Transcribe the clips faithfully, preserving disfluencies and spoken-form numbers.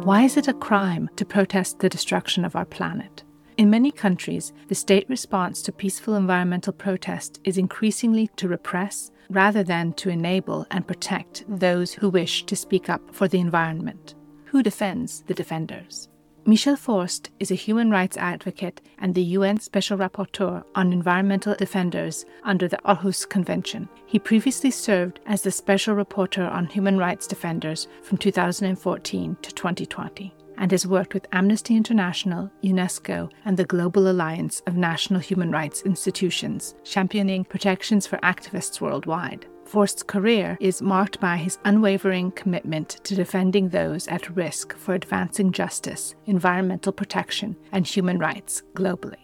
Why is it a crime to protest the destruction of our planet? In many countries, the state response to peaceful environmental protest is increasingly to repress rather than to enable and protect those who wish to speak up for the environment. Who defends the defenders? Michel Forst is a human rights advocate and the U N Special Rapporteur on Environmental Defenders under the Aarhus Convention. He previously served as the Special Rapporteur on Human Rights Defenders from two thousand fourteen to twenty twenty and has worked with Amnesty International, UNESCO, and the Global Alliance of National Human Rights Institutions, championing protections for activists worldwide. Forst's career is marked by his unwavering commitment to defending those at risk for advancing justice, environmental protection, and human rights globally.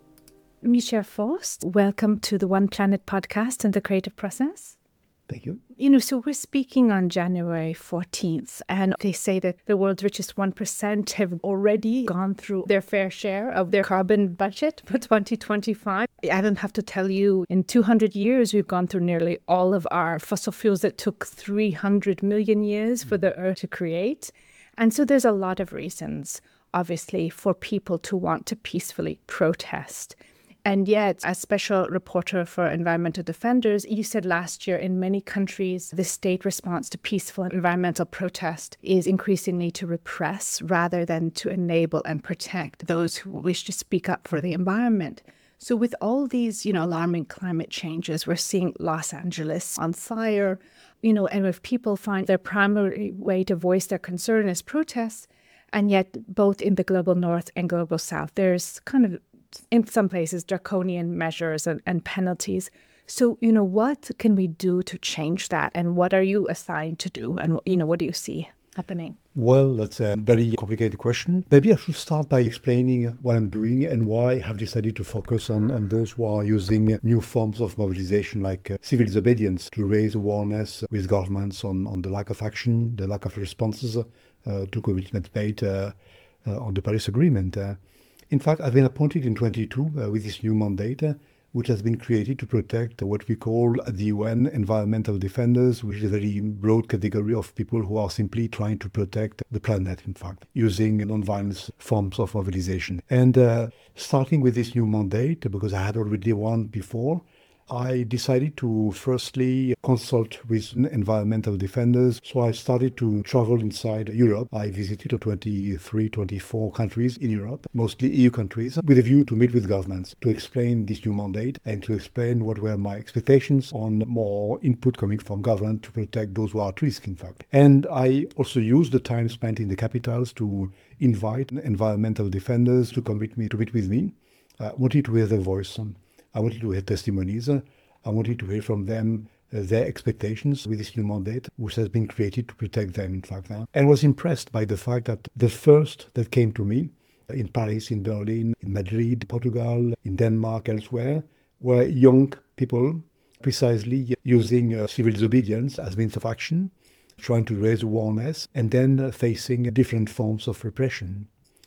Michel Forst, welcome to the One Planet podcast and the Creative Process. Thank you. You know, so we're speaking on January fourteenth, and they say that the world's richest one percent have already gone through their fair share of their carbon budget for twenty twenty-five. I don't have to tell you, in two hundred years, we've gone through nearly all of our fossil fuels that took three hundred million years for the Earth to create. And so there's a lot of reasons, obviously, for people to want to peacefully protest. And yet, as Special Rapporteur for Environmental Defenders, you said last year in many countries, the state response to peaceful environmental protest is increasingly to repress rather than to enable and protect those who wish to speak up for the environment. So with all these, you know, alarming climate changes, we're seeing Los Angeles on fire, you know, and if people find their primary way to voice their concern is protests, and yet both in the global north and global south, there's kind of in some places, draconian measures and, and penalties. So, you know, what can we do to change that? And what are you assigned to do? And, you know, what do you see happening? Well, that's a very complicated question. Maybe I should start by explaining what I'm doing and why I have decided to focus on, on those who are using new forms of mobilization like uh, civil disobedience to raise awareness with governments on, on the lack of action, the lack of responses uh, to commitments made uh, uh, on the Paris Agreement. Uh, In fact, I've been appointed in twenty-two uh, with this new mandate, uh, which has been created to protect what we call the U N Environmental Defenders, which is a very broad category of people who are simply trying to protect the planet, in fact, using non-violent forms of mobilization. And uh, starting with this new mandate, because I had already one before, I decided to firstly consult with environmental defenders. So I started to travel inside Europe. I visited twenty-three, twenty-four countries in Europe, mostly E U countries, with a view to meet with governments, to explain this new mandate and to explain what were my expectations on more input coming from government to protect those who are at risk, in fact. And I also used the time spent in the capitals to invite environmental defenders to come with me, to meet with me. I wanted to hear their voice. I wanted to hear testimonies. I wanted to hear from them uh, their expectations with this new mandate, which has been created to protect them, in fact. Uh, and was impressed by the fact that the first that came to me, uh, in Paris, in Berlin, in Madrid, Portugal, in Denmark, elsewhere, were young people precisely using uh, civil disobedience as means of action, trying to raise awareness, and then uh, facing different forms of repression.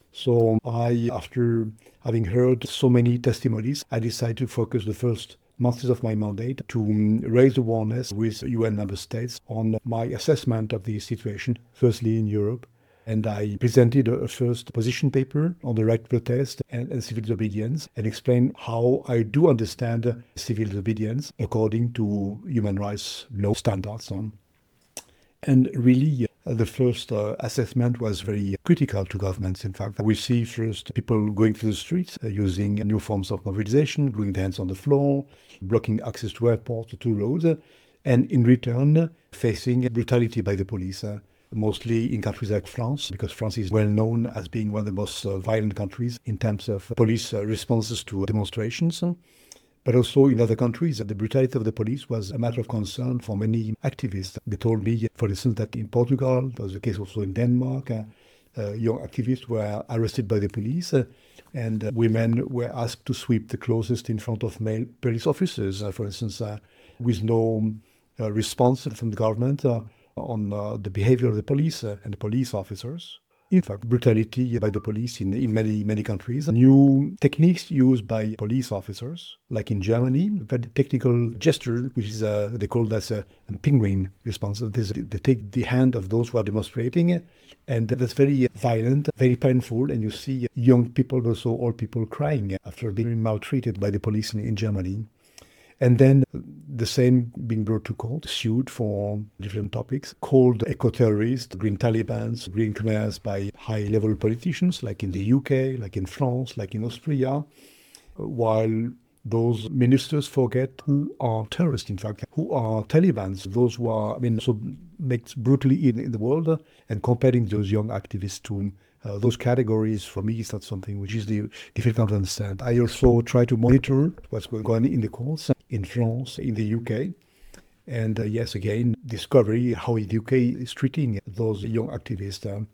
So I, after having heard so many testimonies, I decided to focus the first months of my mandate to um, raise awareness with U N member states on my assessment of the situation, firstly in Europe. And I presented a first position paper on the right to protest and, and civil disobedience and explained how I do understand civil disobedience according to human rights law standards. And really, uh, the first uh, assessment was very critical to governments. In fact, we see first people going through the streets uh, using new forms of mobilization, putting their hands on the floor, blocking access to airports, to roads, uh, and in return, facing brutality by the police, uh, mostly in countries like France, because France is well known as being one of the most uh, violent countries in terms of police uh, responses to demonstrations. But also in other countries, the brutality of the police was a matter of concern for many activists. They told me, for instance, that in Portugal, there was the case also in Denmark, uh, uh, young activists were arrested by the police, uh, and uh, women were asked to sweep the closest in front of male police officers, uh, for instance, uh, with no uh, response from the government uh, on uh, the behavior of the police uh, and the police officers. In fact, brutality by the police in, in many, many countries. New techniques used by police officers, like in Germany, very technical gesture, which is, uh, they call that a, a penguin response. This, they take the hand of those who are demonstrating, and that's very violent, very painful, and you see young people, also old people crying after being maltreated by the police in, in Germany. And then the same being brought to court, sued for different topics, called eco-terrorists, green Talibans, green Khmers by high-level politicians, like in the U K, like in France, like in Austria, while those ministers forget who are terrorists, in fact, who are Talibans, those who are, I mean, so mixed brutally in, in the world, and comparing those young activists to Uh, those categories, for me, is not something which is the, difficult to understand. I also try to monitor what's going on in the courts in France, in the U K. And uh, yes, again, discovery how the U K is treating those young activists. Um,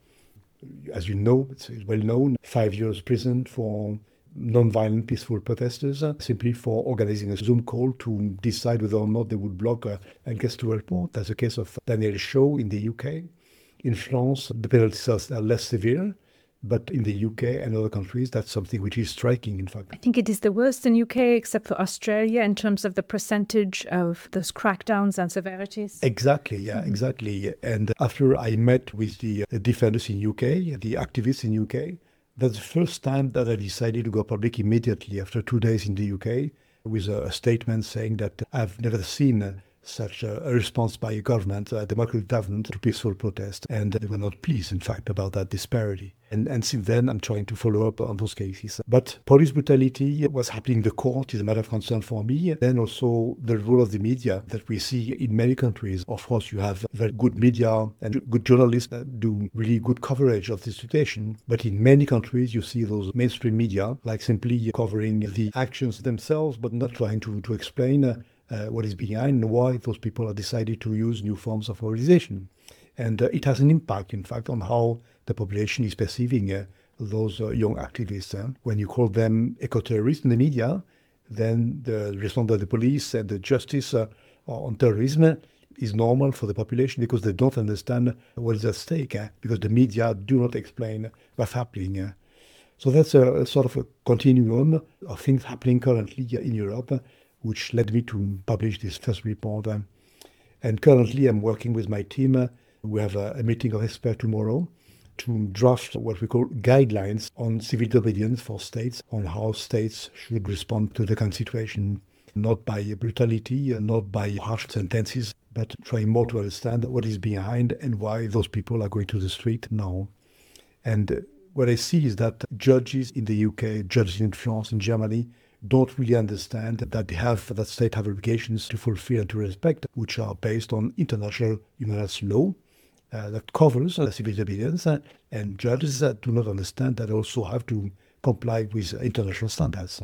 as you know, it's, it's well known, five years prison for non-violent peaceful protesters, uh, simply for organizing a Zoom call to decide whether or not they would block uh, a guest to report. That's the case of Daniel Shaw in the U K. In France, the penalties are less severe, but in the U K and other countries, that's something which is striking, in fact. I think it is the worst in U K, except for Australia, in terms of the percentage of those crackdowns and severities. Exactly, yeah, mm-hmm. exactly. And after I met with the, the defenders in U K, the activists in U K, that's the first time that I decided to go public immediately after two days in the U K with a, a statement saying that I've never seen uh, such a, a response by a government, a democratic government, to peaceful protest. And they were not pleased, in fact, about that disparity. And, and since then, I'm trying to follow up on those cases. But police brutality was happening in the court is a matter of concern for me. Then also the role of the media that we see in many countries. Of course, you have very good media and good journalists that do really good coverage of the situation. But in many countries, you see those mainstream media, like simply covering the actions themselves, but not trying to, to explain uh, Uh, what is behind and why those people have decided to use new forms of organization. And uh, it has an impact, in fact, on how the population is perceiving uh, those uh, young activists. Uh. When you call them eco-terrorists in the media, then the response of the police and the justice uh, on terrorism is normal for the population because they don't understand what is at stake, uh, because the media do not explain what's happening. Uh. So that's a, a sort of a continuum of things happening currently in Europe, uh, which led me to publish this first report. Um, and currently I'm working with my team. Uh, we have a, a meeting of experts tomorrow to draft what we call guidelines on civil disobedience for states, on how states should respond to the current situation, not by brutality, uh, not by harsh sentences, but trying more to understand what is behind and why those people are going to the street now. And uh, what I see is that judges in the U K, judges in France, in Germany, don't really understand that they have, that state have obligations to fulfill and to respect, which are based on international human rights law uh, that covers uh, civil disobedience, uh, and judges uh, do not understand that they also have to comply with international standards.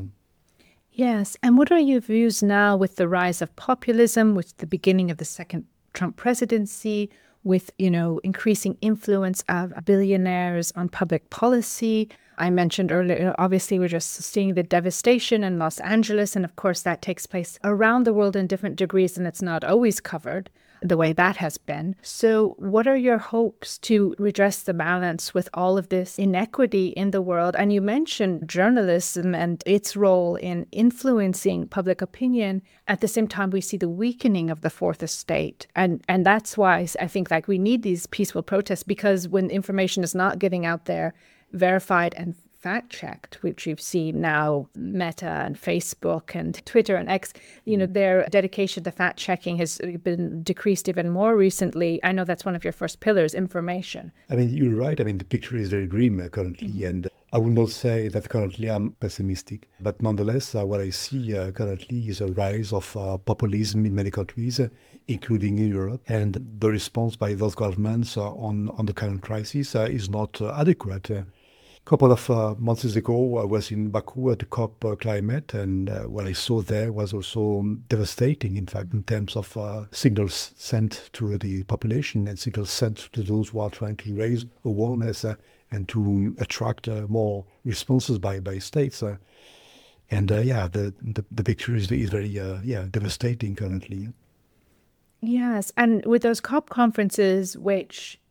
Yes, and what are your views now with the rise of populism, with the beginning of the second Trump presidency, with, you know, increasing influence of billionaires on public policy? I mentioned earlier, obviously, we're just seeing the devastation in Los Angeles. And of course, that takes place around the world in different degrees, and it's not always covered the way that has been. So what are your hopes to redress the balance with all of this inequity in the world? And you mentioned journalism and its role in influencing public opinion. At the same time, we see the weakening of the fourth estate. And, and that's why I think like we need these peaceful protests, because when information is not getting out there, verified and fact-checked, which you've seen now, Meta and Facebook and Twitter and X, you know, their dedication to fact-checking has been decreased even more recently. I know that's one of your first pillars, information. I mean, you're right. I mean, the picture is very grim uh, currently, mm-hmm. and I would not say that currently I'm pessimistic. But nonetheless, uh, what I see uh, currently is a rise of uh, populism in many countries, uh, including in Europe. And the response by those governments uh, on, on the current crisis uh, is not uh, adequate. Uh, A couple of uh, months ago, I was in Baku at the COP uh, climate, and uh, what I saw there was also um, devastating, in fact, in terms of uh, signals sent to the population and signals sent to those who are trying to raise awareness uh, and to attract uh, more responses by, by states. Uh, and uh, yeah, the, the, the picture is, is very uh, yeah devastating currently. Yes, and with those COP conferences, which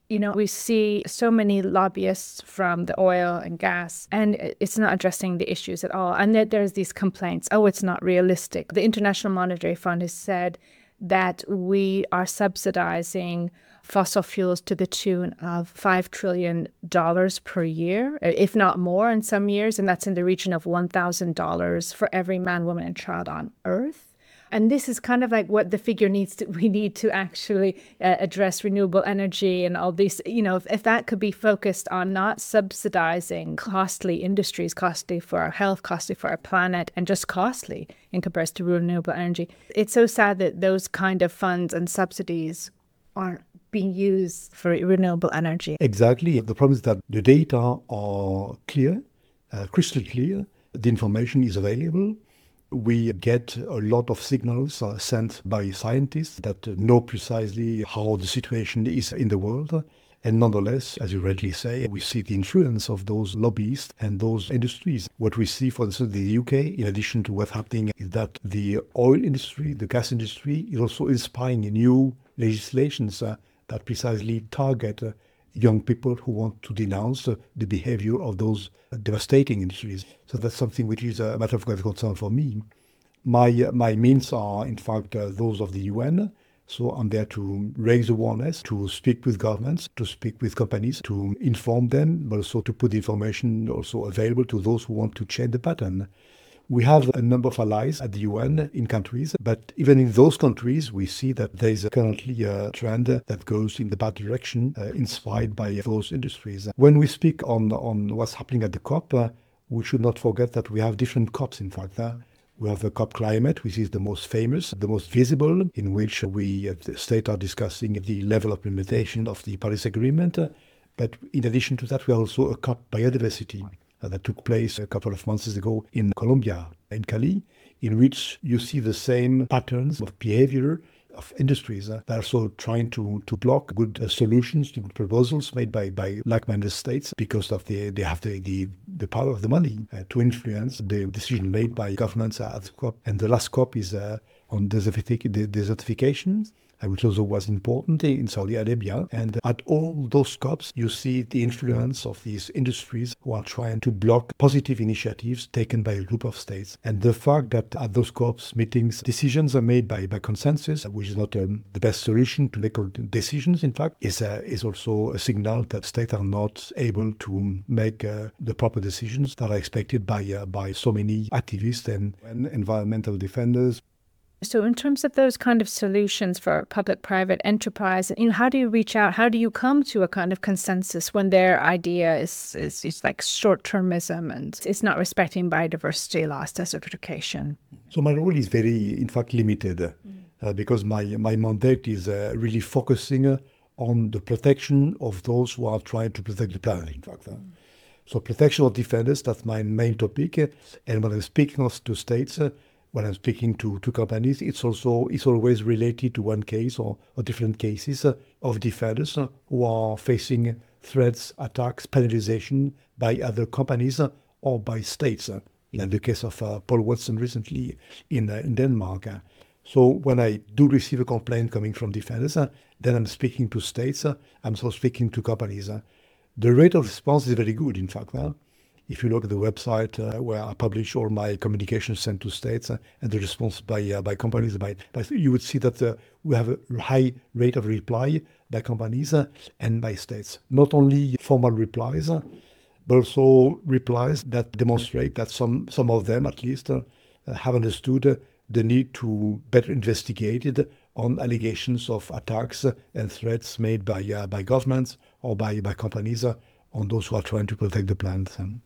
You know, we see so many lobbyists from the oil and gas, and it's not addressing the issues at all. And then there's these complaints, oh, it's not realistic. The International Monetary Fund has said that we are subsidizing fossil fuels to the tune of five trillion dollars per year, if not more in some years. And that's in the region of one thousand dollars for every man, woman, and child on Earth. And this is kind of like what the figure needs to, we need to actually uh, address renewable energy and all these, you know, if, if that could be focused on not subsidizing costly industries, costly for our health, costly for our planet, and just costly in comparison to renewable energy. It's so sad that those kind of funds and subsidies aren't being used for renewable energy. Exactly. The problem is that the data are clear, uh, crystal clear. The information is available. We get a lot of signals uh, sent by scientists that uh, know precisely how the situation is in the world. And nonetheless, as you rightly say, we see the influence of those lobbyists and those industries. What we see, for instance, in the U K, in addition to what's happening, is that the oil industry, the gas industry, is also inspiring new legislations uh, that precisely target uh, young people who want to denounce uh, the behavior of those uh, devastating industries. So that's something which is a matter of great concern for me. My uh, my means are, in fact, uh, those of the U N. So I'm there to raise awareness, to speak with governments, to speak with companies, to inform them, but also to put the information also available to those who want to change the pattern. We have a number of allies at the U N in countries, but even in those countries, we see that there is currently a trend that goes in the bad direction, uh, inspired by those industries. When we speak on, on what's happening at the COP, uh, we should not forget that we have different COPs, in fact. Uh, we have the COP Climate, which is the most famous, the most visible, in which we, uh, the states are discussing the level of implementation of the Paris Agreement. Uh, but in addition to that, we have also a COP Biodiversity that took place a couple of months ago in Colombia, in Cali, in which you see the same patterns of behavior of industries uh, that are also trying to, to block good uh, solutions to good proposals made by, by like-minded states because of the, they have the, the, the power of the money uh, to influence the decision made by governments at the COP. And the last COP is uh, on desertific- the desertification, which also was important in Saudi Arabia. And at all those COPs, you see the influence of these industries who are trying to block positive initiatives taken by a group of states. And the fact that at those COPs meetings, decisions are made by, by consensus, which is not um, the best solution to make decisions, in fact, is, uh, is also a signal that states are not able to make uh, the proper decisions that are expected by, uh, by so many activists and, and environmental defenders. So in terms of those kind of solutions for public-private enterprise, you know, how do you reach out? How do you come to a kind of consensus when their idea is, is, is like short-termism and it's not respecting biodiversity loss, desertification? So my role is very, in fact, limited mm. uh, because my, my mandate is uh, really focusing uh, on the protection of those who are trying to protect the planet, in fact. Mm. So protection of defenders, that's my main topic. And when I'm speaking to states, uh, when I'm speaking to, to companies, it's also it's always related to one case or, or different cases uh, of defenders uh, who are facing threats, attacks, penalization by other companies uh, or by states. Uh, in the case of uh, Paul Watson recently in, uh, in Denmark. Uh. So when I do receive a complaint coming from defenders, uh, then I'm speaking to states, uh, I'm also speaking to companies. Uh. The rate of response is very good, in fact. Uh. If you look at the website uh, where I publish all my communications sent to states uh, and the response by uh, by companies, by, by you would see that uh, we have a high rate of reply by companies uh, and by states. Not only formal replies, uh, but also replies that demonstrate that some, some of them at least uh, have understood uh, the need to better investigate it on allegations of attacks uh, and threats made by uh, by governments or by, by companies uh, on those who are trying to protect the planet. Um,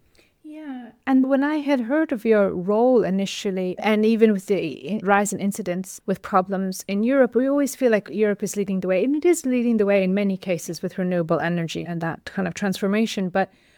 And when I had heard of your role initially, and even with the rise in incidents with problems in Europe, we always feel like Europe is leading the way. And it is leading the way in many cases with renewable energy and that kind of transformation. But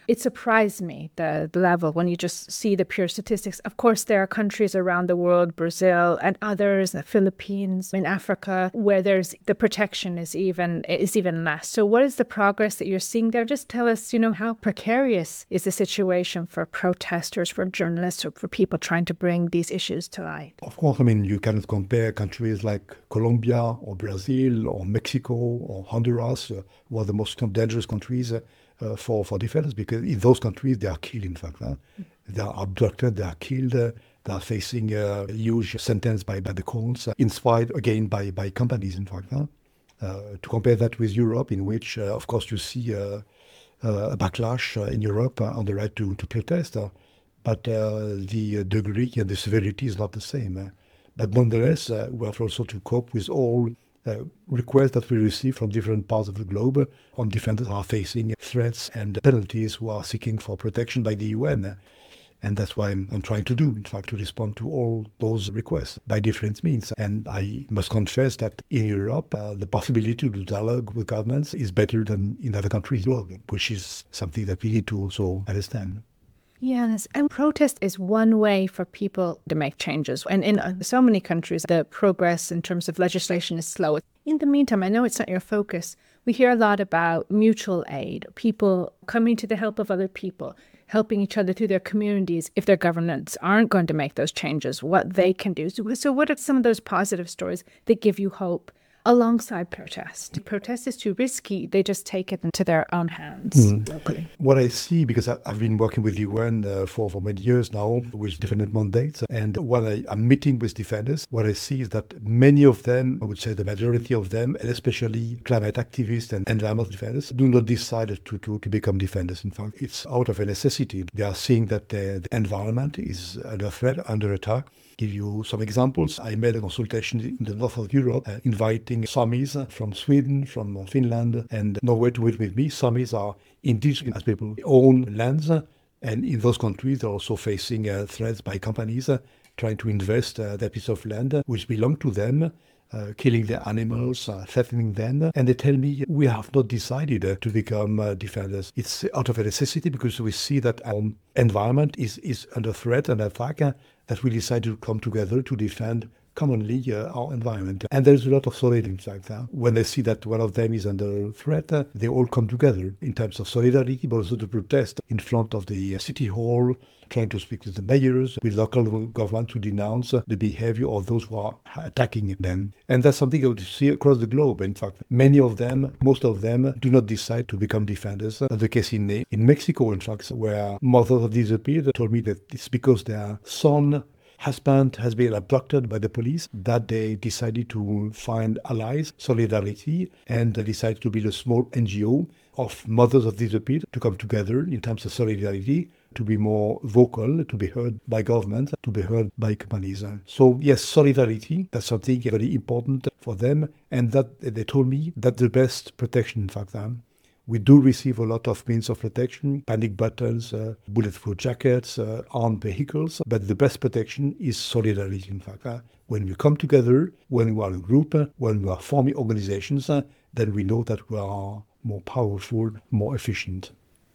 It surprised me, the, the level, when you just see the pure statistics. Of course, there are countries around the world, Brazil and others, the Philippines, in Africa, where there's the protection is even is even less. So what is the progress that you're seeing there? Just tell us, you know, how precarious is the situation for protesters, for journalists, or for people trying to bring these issues to light? Of course, I mean, you cannot compare countries like Colombia or Brazil or Mexico or Honduras, uh, who are the most dangerous countries uh, uh, for, for defenders, because in those countries, they are killed, in fact. Huh? They are abducted, they are killed, uh, they are facing a huge sentence by, by the courts, uh, inspired again by, by companies, in fact. Huh? Uh, to compare that with Europe, in which, uh, of course, you see uh, uh, a backlash uh, in Europe uh, on the right to, to protest, uh, but uh, the degree and the severity is not the same. Uh, but nonetheless, uh, we have also to cope with all uh, requests that we receive from different parts of the globe on defenders who are facing threats and penalties, who are seeking for protection by the U N. Uh, And that's why I'm, I'm trying to do, in fact, to respond to all those requests by different means. And I must confess that in Europe, uh, the possibility to do dialogue with governments is better than in other countries, well, which is something that we need to also understand. Yes, and protest is one way for people to make changes. And in uh, so many countries, the progress in terms of legislation is slow. In the meantime, I know it's not your focus. We hear a lot about mutual aid, people coming to the help of other people, helping each other through their communities if their governments aren't going to make those changes, what they can do. So, so what are some of those positive stories that give you hope alongside protest? Protest is too risky. They just take it into their own hands mm. locally. What I see, because I, I've been working with the U N uh, for, for many years now with different mandates, and when I, I'm meeting with defenders, what I see is that many of them, I would say the majority of them, and especially climate activists and environmental defenders, do not decide to, to, to become defenders. In fact, it's out of a necessity. They are seeing that the, the environment is under threat, under attack. Give you some examples. I made a consultation in the north of Europe, uh, inviting Samis from Sweden, from Finland, and Norway to meet with me. Samis are indigenous people who own lands, uh, and in those countries they're also facing uh, threats by companies uh, trying to invest uh, their piece of land uh, which belong to them, uh, killing their animals, uh, threatening them. And they tell me, we have not decided uh, to become uh, defenders. It's out of a necessity because we see that our environment is, is under threat and attack, uh, that we decide to come together to defend commonly uh, our environment. And there's a lot of solidarity in fact. Uh, when they see that one of them is under threat, uh, they all come together in terms of solidarity, but also to protest in front of the uh, city hall, trying to speak with the mayors, with local government to denounce uh, the behavior of those who are attacking them. And that's something you see across the globe. In fact, many of them, most of them, do not decide to become defenders. That's the case in, in Mexico, in fact, where mothers have disappeared, told me that it's because their son husband has been abducted by the police, that they decided to find allies, solidarity, and they decided to build a small N G O of mothers of disappeared to come together in terms of solidarity, to be more vocal, to be heard by government, to be heard by companies. So yes, solidarity, that's something very important for them, and that they told me that the best protection, in fact. We do receive a lot of means of protection, panic buttons, uh, bulletproof jackets, uh, armed vehicles, but the best protection is solidarity, in fact. Uh, when we come together, when we are a group, uh, when we are forming organizations, uh, then we know that we are more powerful, more efficient.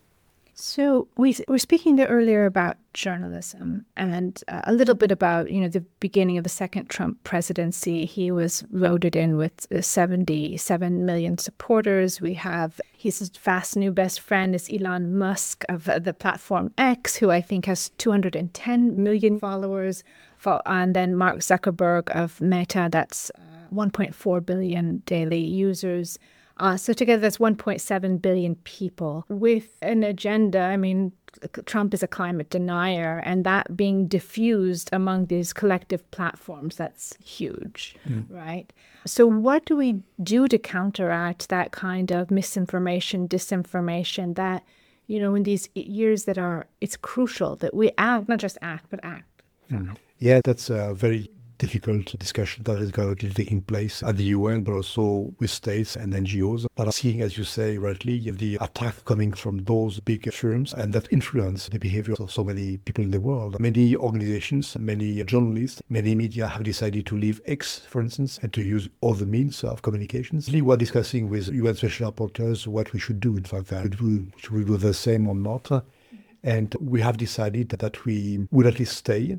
So we were speaking there earlier about journalism and uh, a little bit about, you know, the beginning of the second Trump presidency. He was voted in with uh, seventy-seven million supporters. We have his fast new best friend is Elon Musk of uh, the platform X, who I think has two hundred ten million followers. And then Mark Zuckerberg of Meta, that's uh, one point four billion daily users. Uh, so together that's one point seven billion people with an agenda. I mean, Trump is a climate denier, and that being diffused among these collective platforms, that's huge, mm. right? So what do we do to counteract that kind of misinformation, disinformation that, you know, in these years that are, it's crucial that we act, not just act, but act. Mm. Yeah, that's a very difficult discussion that is currently taking place at the U N, but also with states and N G Os that are seeing, as you say rightly, the attack coming from those big firms and that influence the behavior of so many people in the world. Many organizations, many journalists, many media have decided to leave X, for instance, and to use other means of communications. We were discussing with U N special rapporteurs what we should do. In fact, should we, should we do the same or not? And we have decided that we would at least stay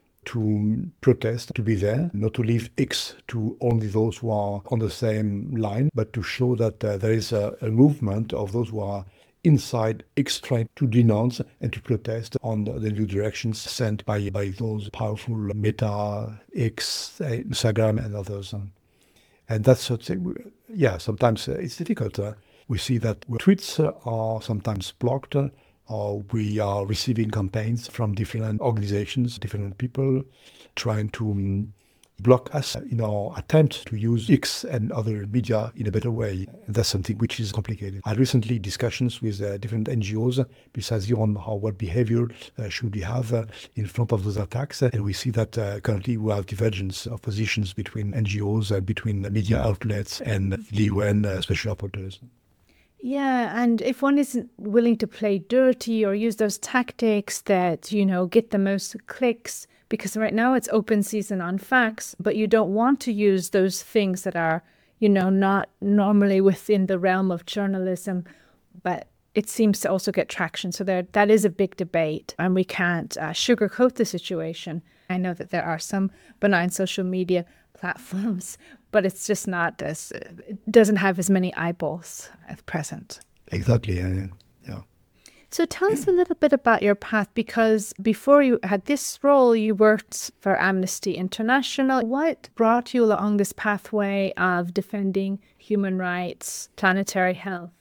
to protest, to be there, not to leave X to only those who are on the same line, but to show that uh, there is a, a movement of those who are inside X trying to denounce and to protest on the, the new directions sent by, by those powerful Meta, X, Instagram and others. And that's, yeah, sometimes it's difficult. Uh, we see that tweets are sometimes blocked, or we are receiving campaigns from different organizations, different people, trying to um, block us in our attempt to use X and other media in a better way. And that's something which is complicated. I had recently discussions with uh, different N G Os, precisely on how what behavior uh, should we have uh, in front of those attacks. And we see that uh, currently we have divergence of positions between N G Os, uh, between media outlets and the U N uh, special rapporteurs. Yeah, and if one isn't willing to play dirty or use those tactics that, you know, get the most clicks, because right now it's open season on facts, but you don't want to use those things that are, you know, not normally within the realm of journalism, but it seems to also get traction. So there, that is a big debate, and we can't uh, sugarcoat the situation. I know that there are some benign social media platforms, but it's just not as, it doesn't have as many eyeballs at present. Exactly, yeah. yeah. So tell us a little bit about your path, because before you had this role, you worked for Amnesty International. What brought you along this pathway of defending human rights, planetary health?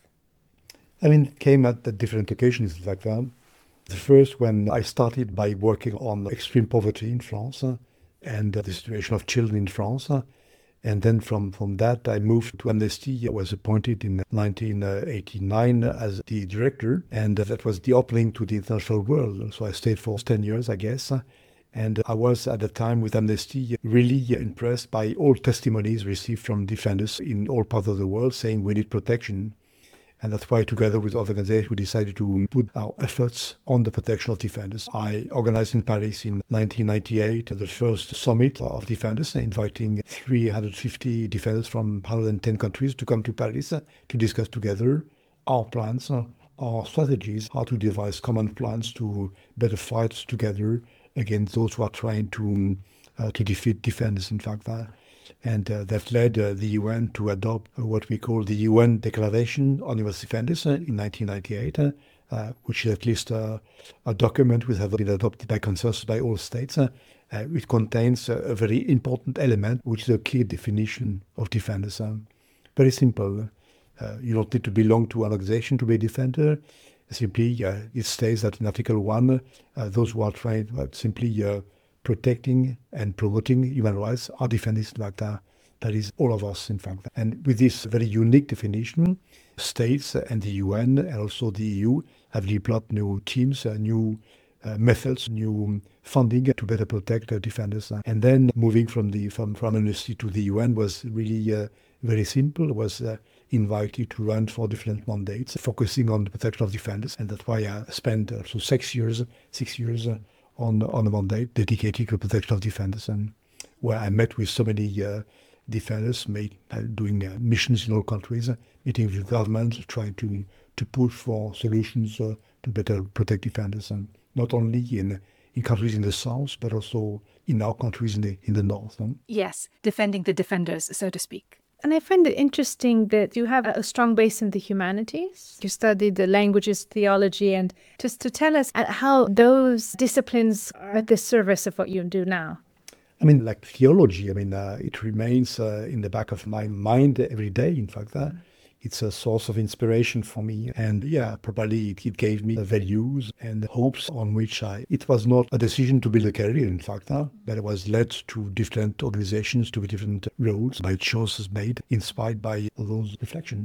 I mean, it came at the different occasions like that. The first, when I started by working on extreme poverty in France uh, and uh, the situation of children in France. Uh, and then from, from that, I moved to Amnesty. I was appointed in nineteen eighty-nine as the director, and uh, that was the opening to the international world. So I stayed for ten years, I guess. Uh, and I was at the time with Amnesty really impressed by all testimonies received from defenders in all parts of the world saying we need protection. And that's why, together with other organizations, we decided to put our efforts on the protection of defenders. I organized in Paris in nineteen ninety-eight the first summit of defenders, inviting three hundred fifty defenders from one hundred ten countries to come to Paris to discuss together our plans, our strategies, how to devise common plans to better fight together against those who are trying to uh, to defeat defenders, in fact. Uh, And uh, that led uh, the U N to adopt uh, what we call the U N Declaration on Universal Defenders uh, in nineteen ninety-eight, uh, uh, which is at least uh, a document which has been adopted by consensus by all states. Uh, uh, it contains uh, a very important element, which is a key definition of defenders. Um, very simple. Uh, you don't need to belong to an organization to be a defender. Simply, uh, it states that in Article one, uh, those who are trying uh, simply uh, protecting and promoting human rights are defenders like that. That is all of us, in fact. And with this very unique definition, states and the U N and also the E U have developed new teams, uh, new uh, methods, new funding to better protect uh, defenders. And then moving from the from, from Amnesty to the U N was really uh, very simple. Was uh, invited to run for different mandates, focusing on the protection of defenders. And that's why I spent uh, so six years, six years. Uh, on on a mandate dedicated to the protection of defenders, and where I met with so many uh, defenders, made, uh, doing uh, missions in all countries, uh, meeting with governments, trying to to push for solutions uh, to better protect defenders, and not only in in countries in the south, but also in our countries in the in the north. Huh? Yes, defending the defenders, so to speak. And I find it interesting that you have a strong base in the humanities. You studied the languages, theology, and just to tell us how those disciplines are at the service of what you do now. I mean, like theology, I mean, uh, it remains uh, in the back of my mind every day, in fact. Uh, it's a source of inspiration for me. And yeah, probably it, it gave me values and hopes on which I, it was not a decision to build a career, in fact, uh, but it was led to different organizations, to different roles by choices made, inspired by those reflections.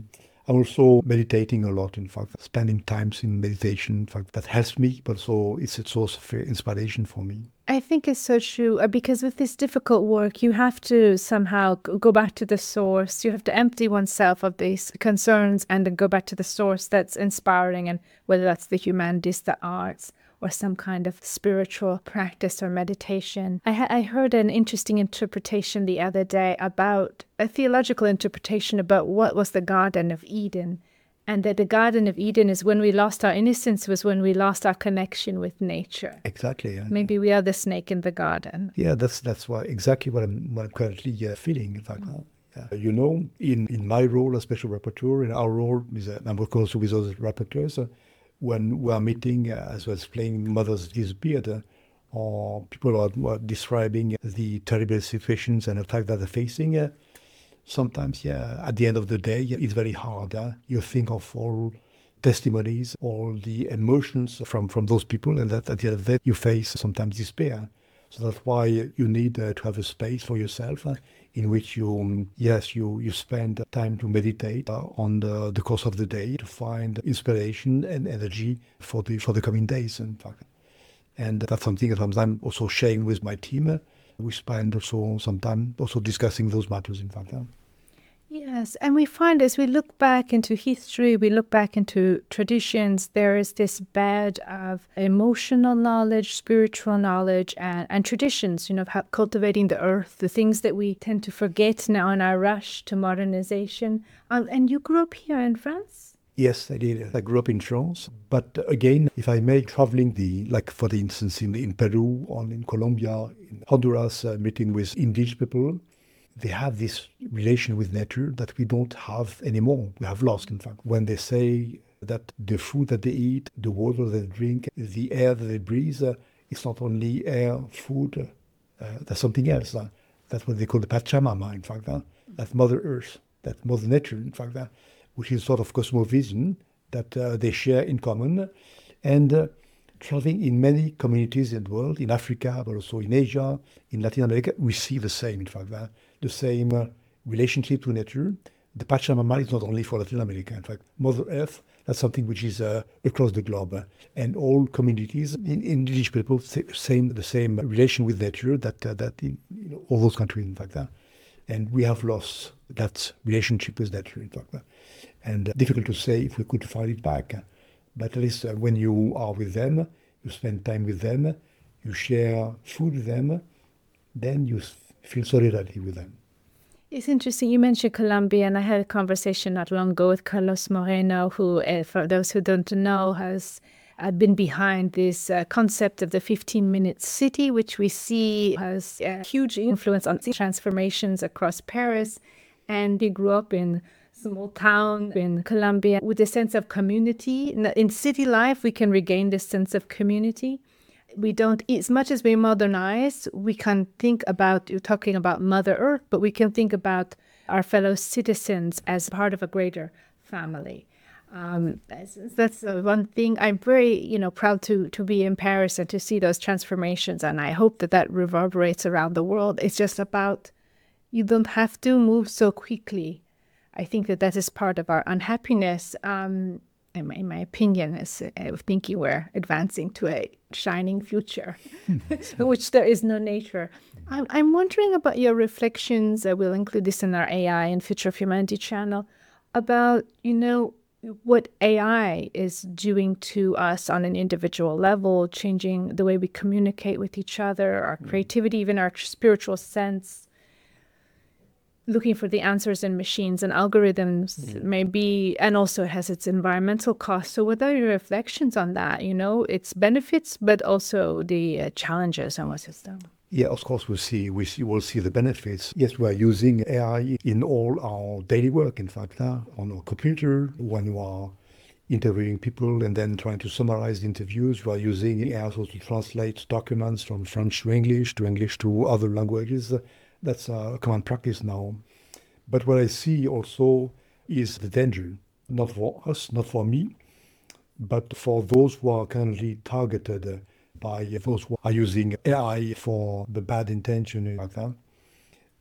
I'm also meditating a lot, in fact, spending times in meditation. In fact, that helps me, but also it's a source of inspiration for me. I think it's so true uh, because with this difficult work, you have to somehow g- go back to the source. You have to empty oneself of these concerns and then go back to the source that's inspiring, and whether that's the humanities, the arts, or some kind of spiritual practice or meditation. I, ha- I heard an interesting interpretation the other day about a theological interpretation about what was the Garden of Eden. And that the Garden of Eden is when we lost our innocence, was when we lost our connection with nature. Exactly. Yeah. Maybe we are the snake in the garden. Yeah, that's that's why exactly what I'm, what I'm currently uh, feeling. In fact, yeah. You know, in, in my role as special rapporteur, in our role, is uh, I'm working also with other rapporteurs. Uh, when we are meeting, uh, as well as playing Mothers Disappeared, uh, or people are, are describing the terrible situations and attacks that they're facing. Uh, Sometimes, yeah, at the end of the day, it's very hard. Huh? You think of all testimonies, all the emotions from, from those people, and that at the end of the day, you face sometimes despair. So that's why you need uh, to have a space for yourself uh, in which you, um, yes, you, you spend time to meditate uh, on the, the course of the day to find inspiration and energy for the for the coming days, in fact. And that's something that I'm also sharing with my team. We spend also some time also discussing those matters, in fact. Huh? Yes, and we find as we look back into history, we look back into traditions, there is this bed of emotional knowledge, spiritual knowledge, and, and traditions, you know, of how cultivating the earth, the things that we tend to forget now in our rush to modernization. Um, and you grew up here in France? Yes, I did. I grew up in France. But again, if I may, traveling the, like for the instance, in, in Peru or in Colombia, in Honduras, uh, meeting with indigenous people, they have this relation with nature that we don't have anymore. We have lost, in fact. When they say that the food that they eat, the water they drink, the air that they breathe, uh, it's not only air, food, uh, that's something else. Uh, that's what they call the Pachamama, in fact. Uh, that's Mother Earth, that Mother Nature, in fact. Uh, which is sort of cosmovision that uh, they share in common. And uh, traveling in many communities in the world, in Africa, but also in Asia, in Latin America, we see the same, in fact, uh, the same uh, relationship to nature. The Pachamama is not only for Latin America, in fact. Mother Earth, that's something which is uh, across the globe. Uh, and all communities, in, indigenous people, same the same relation with nature that, uh, that in you know, all those countries, in fact. Uh, and we have lost that relationship with nature, in fact. Uh, And uh, difficult to say if we could find it back. But at least uh, when you are with them, you spend time with them, you share food with them, then you feel solidarity with them. It's interesting. You mentioned Colombia, and I had a conversation not long ago with Carlos Moreno, who, uh, for those who don't know, has uh, been behind this uh, concept of the fifteen-minute city, which we see has a huge influence on transformations across Paris. And he grew up in small town in Colombia with a sense of community. In, in city life, we can regain this sense of community. We don't, as much as we modernize, we can think about, you're talking about Mother Earth, but we can think about our fellow citizens as part of a greater family. Um, that's that's uh, one thing. I'm very, you know, proud to to be in Paris and to see those transformations, and I hope that that reverberates around the world. It's just about, you don't have to move so quickly. I think that that is part of our unhappiness. Um, in, my, in my opinion, is uh, thinking we're advancing to a shining future, in which there is no nature. I'm, I'm wondering about your reflections. Uh, we'll include this in our A I and Future of Humanity channel about, you know, what A I is doing to us on an individual level, changing the way we communicate with each other, our creativity, even our spiritual sense. Looking for the answers in machines and algorithms mm. maybe, and also it has its environmental costs. So what are your reflections on that? You know, its benefits, but also the uh, challenges on what system? Yeah, of course, we'll see, we see, we'll see the benefits. Yes, we're using A I in all our daily work, in fact, uh, on our computer, when you are interviewing people and then trying to summarize the interviews, we are using A I also to translate documents from French to English, to English to other languages. That's a common practice now. But what I see also is the danger, not for us, not for me, but for those who are currently targeted by those who are using A I for the bad intention like that.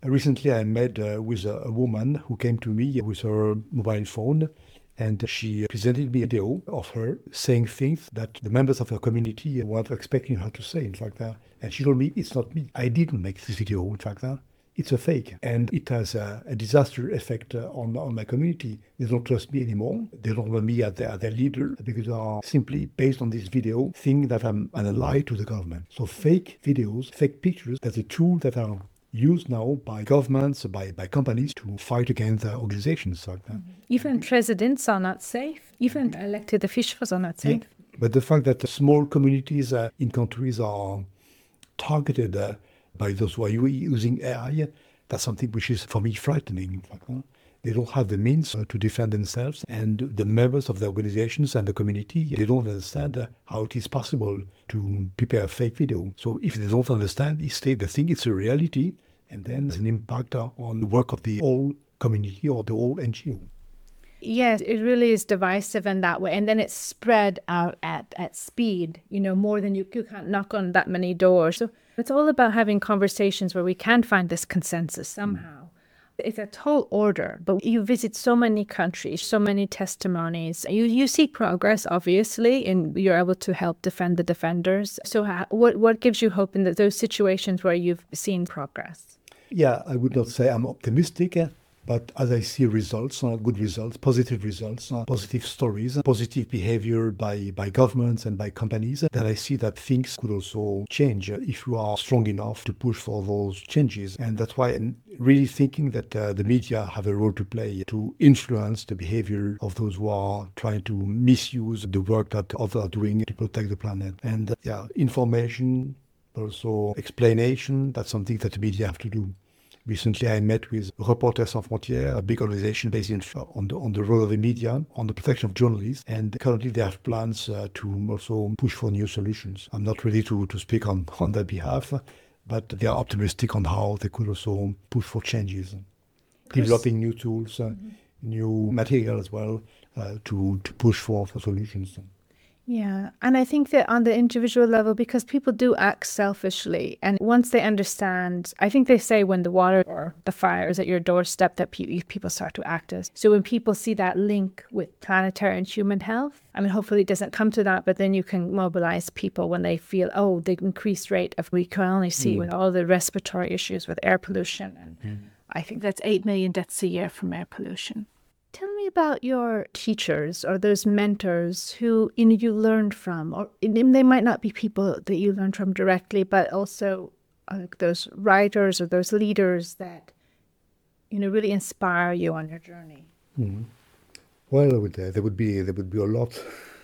Recently, I met uh, with a, a woman who came to me with her mobile phone, and she presented me a video of her saying things that the members of her community weren't expecting her to say, in fact. Uh, and she told me, it's not me. I didn't make this video, in fact. Uh, it's a fake. And it has a, a disaster effect uh, on, on my community. They don't trust me anymore. They don't want me as their, as their leader because they are simply, based on this video, think that I'm an ally to the government. So fake videos, fake pictures, that's a tool that are used now by governments, by, by companies to fight against uh, organizations like that. Even presidents are not safe. Even elected officials are not safe. Yeah. But the fact that small communities uh, in countries are targeted uh, by those who are using A I, that's something which is, for me, frightening. In fact, huh? They don't have the means uh, to defend themselves, and the members of the organizations and the community, they don't understand uh, how it is possible to prepare a fake video. So if they don't understand, they think it's a reality, and then there's an impact uh, on the work of the whole community or the whole N G O. Yes, it really is divisive in that way. And then it's spread out at, at speed, you know, more than you, you can't knock on that many doors. So it's all about having conversations where we can find this consensus somehow. Mm. It's a tall order, but you visit so many countries, so many testimonies. You you see progress, obviously, and you're able to help defend the defenders. So how, what, what gives you hope in the, those situations where you've seen progress? Yeah, I would not say I'm optimistic, uh, but as I see results, uh, good results, positive results, uh, positive stories, uh, positive behavior by, by governments and by companies, uh, then I see that things could also change uh, if you are strong enough to push for those changes. And that's why I'm really thinking that uh, the media have a role to play to influence the behavior of those who are trying to misuse the work that others are doing to protect the planet. And uh, yeah, information, but also explanation, that's something that the media have to do. Recently, I met with Reporters Sans Frontières, a big organization based in, on, the, on the role of the media, on the protection of journalists, and currently they have plans uh, to also push for new solutions. I'm not ready to, to speak on, on their behalf, but they are optimistic on how they could also push for changes, developing new tools, uh, mm-hmm. new material as well, uh, to, to push for, for solutions. Yeah, and I think that on the individual level, because people do act selfishly, and once they understand, I think they say when the water or the fire is at your doorstep that pe- people start to act as. So when people see that link with planetary and human health, I mean, hopefully it doesn't come to that, but then you can mobilize people when they feel, oh, the increased rate of, we can only see mm. with all the respiratory issues with air pollution. And mm. I think that's eight million deaths a year from air pollution. Tell me about your teachers or those mentors who you know, you learned from, or they might not be people that you learned from directly, but also uh, those writers or those leaders that you know really inspire you on your journey. Mm-hmm. Well, would, uh, there would be there would be a lot.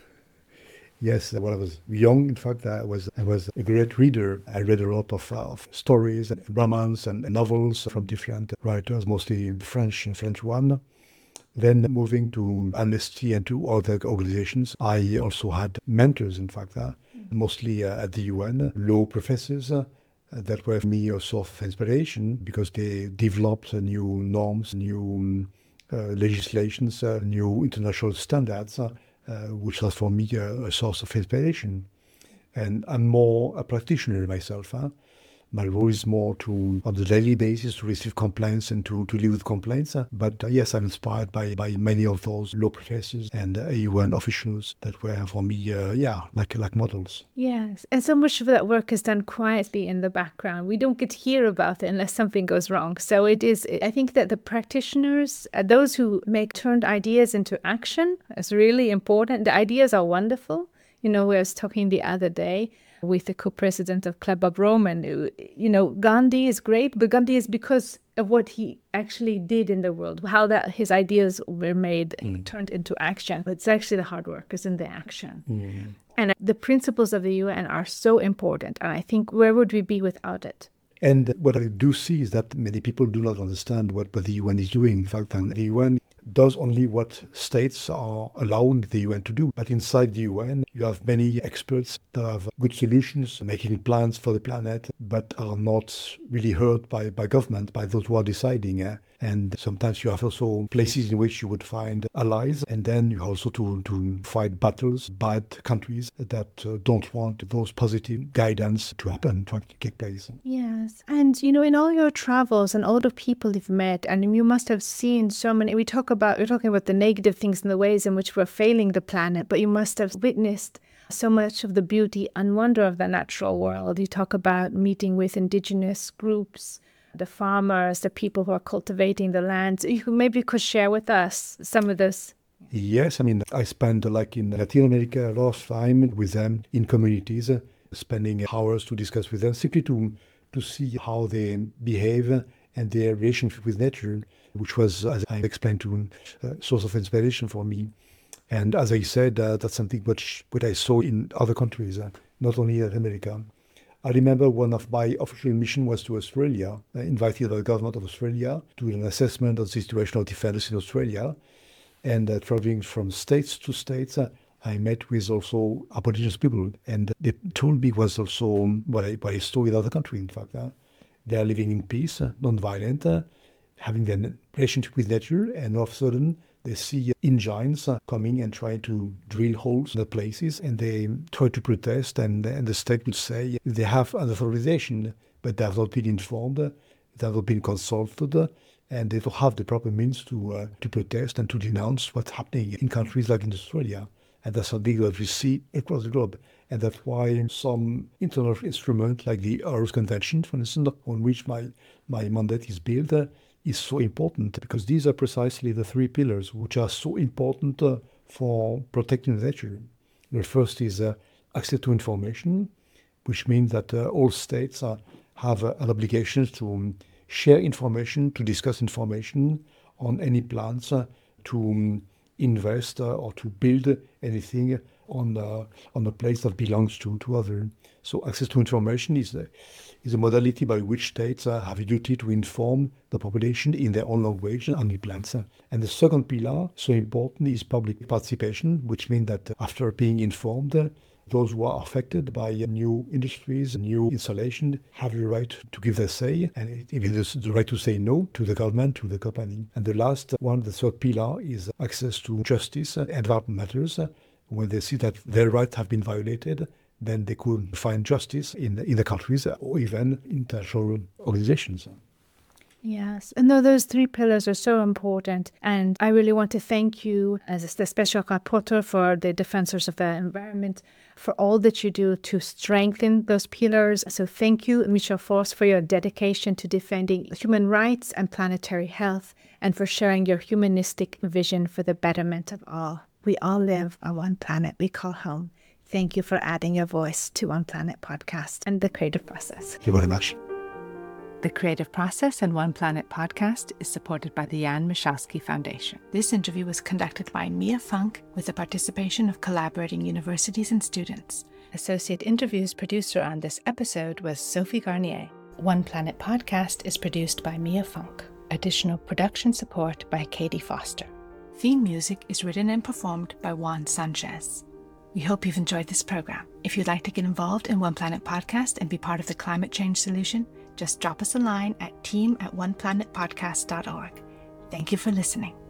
Yes, when I was young, in fact, I was I was a great reader. I read a lot of, uh, of stories and romance and novels from different writers, mostly French and French one. Then moving to Amnesty and to other organizations, I also had mentors, in fact, uh, mostly uh, at the U N, law professors uh, that were for me a source of inspiration because they developed uh, new norms, new uh, legislations, uh, new international standards, uh, uh, which was for me uh, a source of inspiration. And I'm more a practitioner myself. Huh? My role is more to, on the daily basis, to receive complaints and to, to deal with complaints. Uh, but uh, yes, I'm inspired by, by many of those law professors and uh, U N officials that were for me, uh, yeah, like like models. Yes, and so much of that work is done quietly in the background. We don't get to hear about it unless something goes wrong. So it is, I think that the practitioners, uh, those who make turned ideas into action is really important. The ideas are wonderful. You know, I was talking the other day with the co-president of Club of Rome, and you know, Gandhi is great, but Gandhi is because of what he actually did in the world, how that his ideas were made, mm. turned into action. But it's actually the hard work is in the action. Mm. And the principles of the U N are so important, and I think where would we be without it? And what I do see is that many people do not understand what, what the U N is doing. In fact, the U N does only what states are allowing the U N to do. But inside the U N, you have many experts that have good solutions, making plans for the planet, but are not really heard by, by government, by those who are deciding. Eh? And sometimes you have also places in which you would find allies, and then you also to, to fight battles, bad countries that uh, don't want those positive guidance to happen, to take place. Yes. And, you know, in all your travels and all the people you've met, and you must have seen so many, we talk about, we're talking about the negative things and the ways in which we're failing the planet, but you must have witnessed so much of the beauty and wonder of the natural world. You talk about meeting with indigenous groups, the farmers, the people who are cultivating the land. You maybe could share with us some of this. Yes, I mean, I spent uh, like in Latin America a lot of time with them in communities, uh, spending hours to discuss with them, simply to to see how they behave and their relationship with nature, which was, as I explained to, a source of inspiration for me. And as I said, uh, that's something which, which I saw in other countries, uh, not only in America. I remember one of my official mission was to Australia, uh, invited by the government of Australia to do an assessment of the situation of defenders in Australia. And uh, traveling from states to states, uh, I met with also Aboriginal people, and they told me was also what I, what I saw in other countries, in fact. Uh, they are living in peace, uh, non-violent, uh, having their relationship with nature, and all of a sudden they see engines uh, coming and trying to drill holes in the places, and they try to protest, and, and the state will say they have an authorization, but they have not been informed, they have not been consulted, and they don't have the proper means to uh, to protest and to denounce what's happening in countries like in Australia. And that's something that we see across the globe. And that's why some international instrument like the Aarhus Convention, for instance, on which my, my mandate is built, uh, is so important, because these are precisely the three pillars which are so important uh, for protecting nature. The first is uh, access to information, which means that uh, all states uh, have uh, an obligation to um, share information, to discuss information on any plans, uh, to um, invest uh, or to build anything on uh, on a place that belongs to, to other. So access to information is a, is a modality by which states uh, have a duty to inform the population in their own language on the plans. And the second pillar, so important, is public participation, which means that after being informed, uh, those who are affected by new industries, new installation, have the right to give their say, and even the right to say no to the government, to the company. And the last one, the third pillar, is access to justice and environmental matters. When they see that their rights have been violated, then they could find justice in, in the countries or even international organizations. Yes, and no, those three pillars are so important. And I really want to thank you as the Special Rapporteur for the Defenders of the Environment for all that you do to strengthen those pillars. So thank you, Michel Forst, for your dedication to defending human rights and planetary health, and for sharing your humanistic vision for the betterment of all. We all live on one planet we call home. Thank you for adding your voice to One Planet Podcast and the creative process. Thank you very much. The Creative Process and One Planet Podcast is supported by the Jan Michalski Foundation. This interview was conducted by Mia Funk with the participation of collaborating universities and students. Associate Interviews producer on this episode was Sophie Garnier. One Planet Podcast is produced by Mia Funk. Additional production support by Katie Foster. Theme music is written and performed by Juan Sanchez. We hope you've enjoyed this program. If you'd like to get involved in One Planet Podcast and be part of the climate change solution, just drop us a line at team at one planet podcast dot org. Thank you for listening.